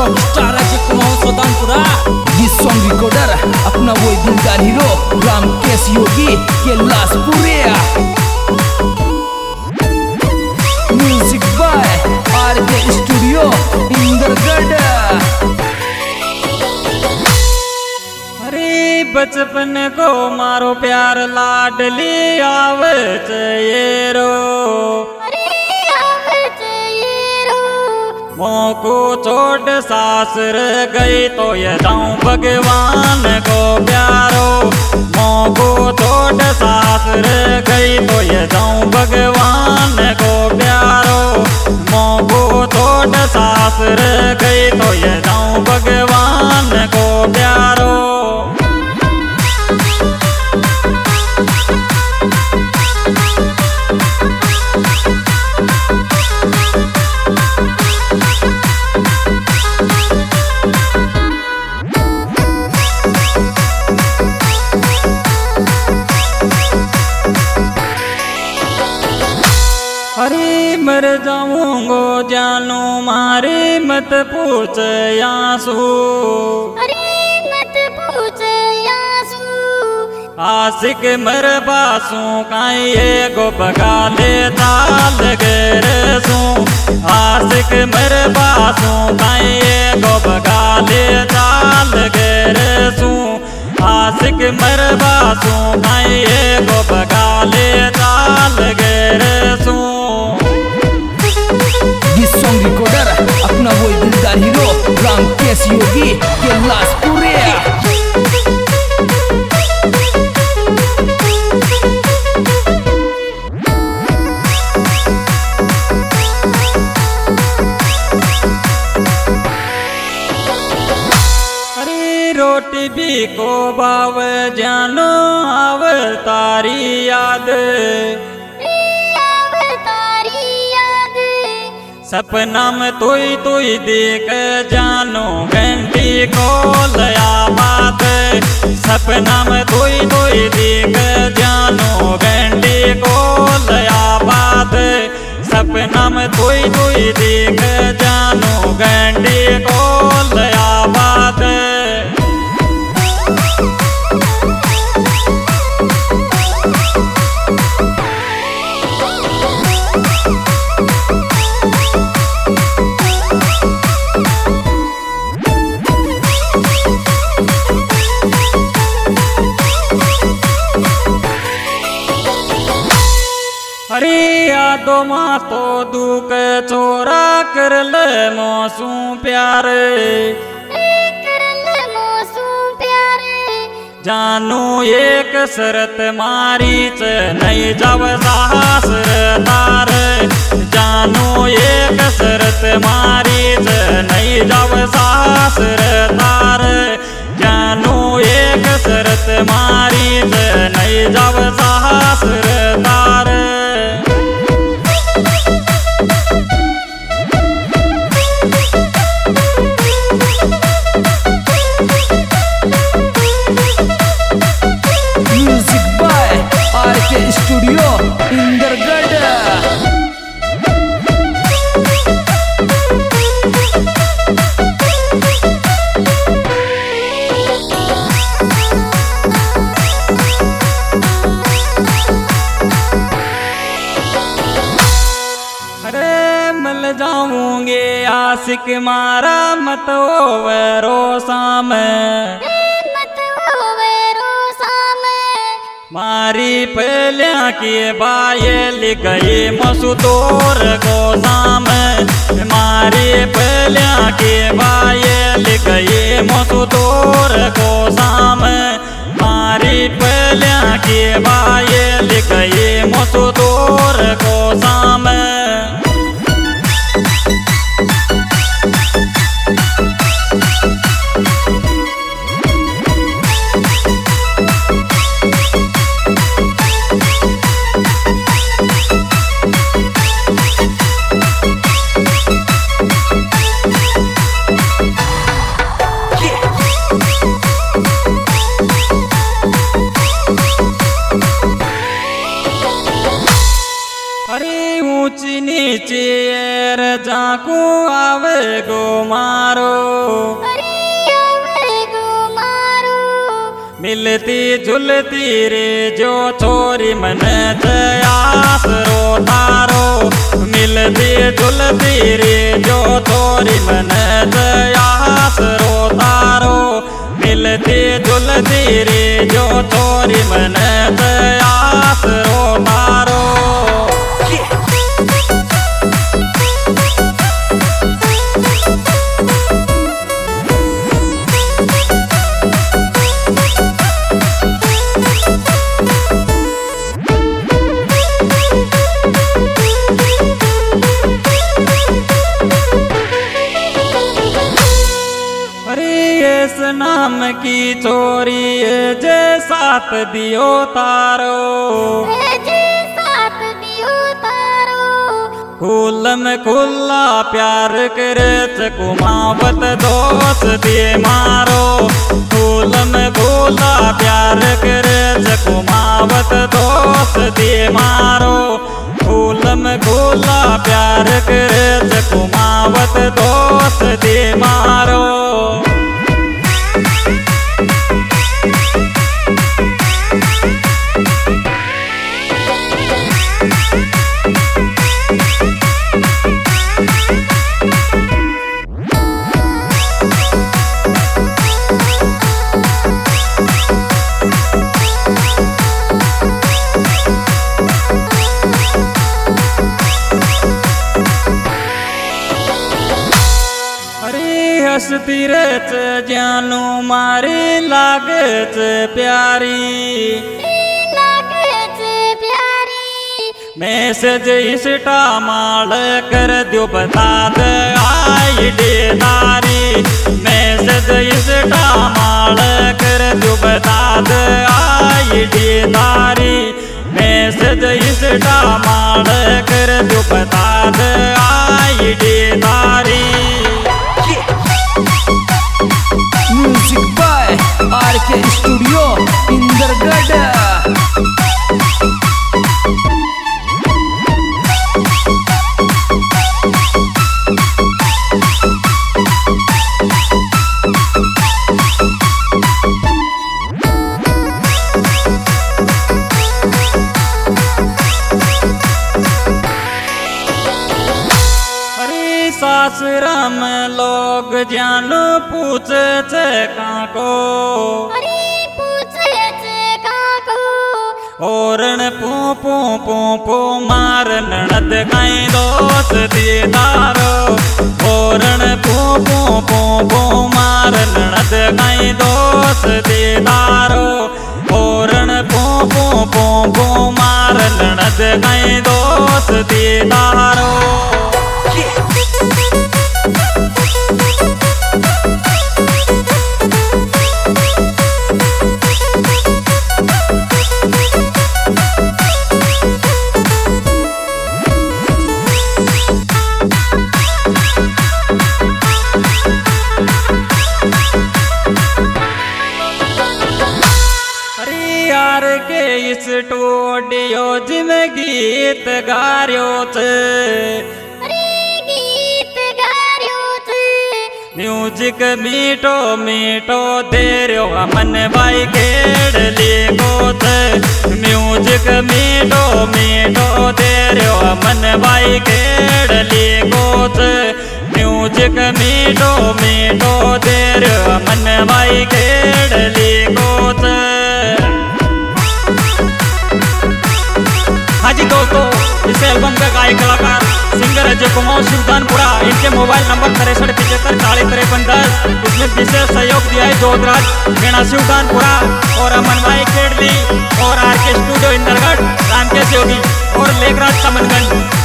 Star है कुमाऊं सुल्तानपुरा। ये song recorder अपना वो दिलदार हीरो रामकेश योगी के लाशपुरे। Music by RK studio Indargarh. अरे बचपन को मारो प्यार लाडली आवत ये रो, मोको छोड़ सासर गई तो ये जाऊं भगवान को प्यारो। मोको छोड़ सासर गई तो ये जाऊं भगवान को प्यारो। मोको छोड़ सासर गई तो ये जाऊं भगवान को प्यारो। अरे मर जाऊंगो जानू मारे मत पूछ आंसू। आशिक मर बासू काई गो बगा ले ताल गेरसू। आशिक मर बासू काई गो बगा ले ताल गेरसू। आशिक मर बासू काई गो बगा ले ताल गेरसू। सॉन्ग रिकॉर्डर अपना वो दिलदार हीरो रामकेश योगी के लाशपुरे। अरे रोटी भी को बाव जानो आव तारी याद। सपना में तुई देख जानो घंटी को लया बात। सपना में तुई देख जानो घंटी को लया बात। सपना में तुई देख जानो घंटी को लया बात। अरे यादो माँ तो दुख चोरा कर ले मौसू प्यारे। जानू एक शरत मारी च नहीं जब सासर तार। जानू एक शरत मारी च नहीं जब सासर तार। जानू एक शरत मारी च नहीं जब सासर तार। Music by RK studio Indargarh. अरे मिल जाऊंगे आशिक मारा मत ओवरो सामे। मारी पहलिया की बायल गई मसूदोर को सामे। मारी पहलिया की बायल गई मसूदोर को सामे। मारी पहलिया की बायल गई मसूदोर को सामे। को आवे गो मारो, मिलती झुलती रे जो छोरी मन आसरो तारो, मिलती झुलती रे जो छोरी मन आसरो तारो, मिलती झुलती रे जो छोरी मन आसरो तारो। नाम की चोरी जे साथ दियो तारो, खुल में खुला प्यार करे कुमावत दोस्त दिए मारो, खुल में खुला प्यार करे कुमावत दोस्त दिए मारो, खुल में खुला प्यार करे कुमावत दोस्त दिए मारो। हसती रेच जानू मारी लागत प्यारी, मैसेज इंस्टा माल कर दियो बता दे आई डेदारी, मैसेज इंस्टा माल कर दियो बता दे आई डेदारी, मैसेज इंस्टा माल कर दियो बता दे आई डेदारी। Music by RK studio Indargarh. सासुरा में लोग जान पूछे काको, औरण पू पू पू पू मार ननद कई दोस्त दीदारो, औरण पू पू पू पू मार ननद कई दोस्त दीदारो, औरण पू पू पू पू मार ननद कई दोस्त दीदारो। के इस स्टूडियो जिमें गीत गारियो म्यूजिक मीठो मीठो दे रो मन भाई खेड़ गोत, म्यूजिक मीठो मीठो दे रो मन भाई खेड़ गोत, म्यूजिक मीठो मीठो दे रो मन भाई खेड़ गोत। हाँ जी दोस्तों, इस एल्बम का गायक कलाकार सिंगर अजय कुमार सुल्तानपुरा, इनके मोबाइल नंबर 6375405310। इसमें विशेष सहयोग दिया है जोधराज मीणा सुल्तानपुरा और अमन भाई खेड़ली और आरके स्टूडियो इंदरगढ़ रामकेश योगी और लेखराज समनगंज।